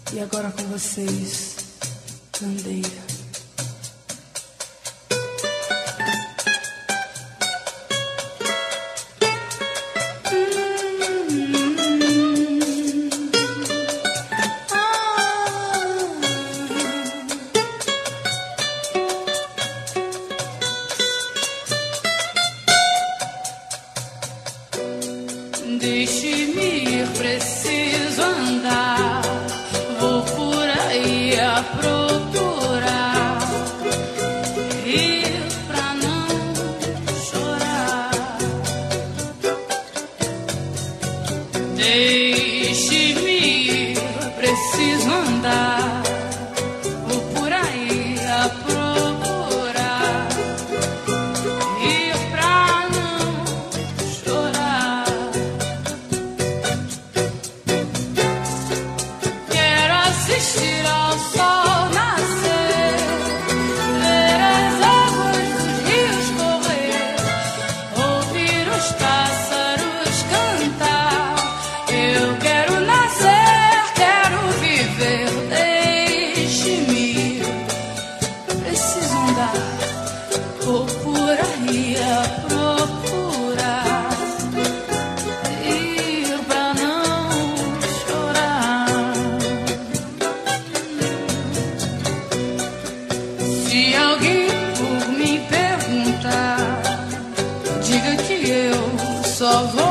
E agora com vocês, Candeia. Deixe-me ir, preciso andar. Vou por aí a procurar, ir pra não chorar. Deixe-me ir, preciso andar. Vou por aí a procurar, ir pra não chorar. Assistir ao sol nascer, ver as águas dos rios correr, ouvir os pássaros cantar. Eu quero nascer, quero viver, deixe-me ir, preciso andar, vou por aí a procurar, ir pra não chorar. Se alguém por me perguntar, diga que eu só vou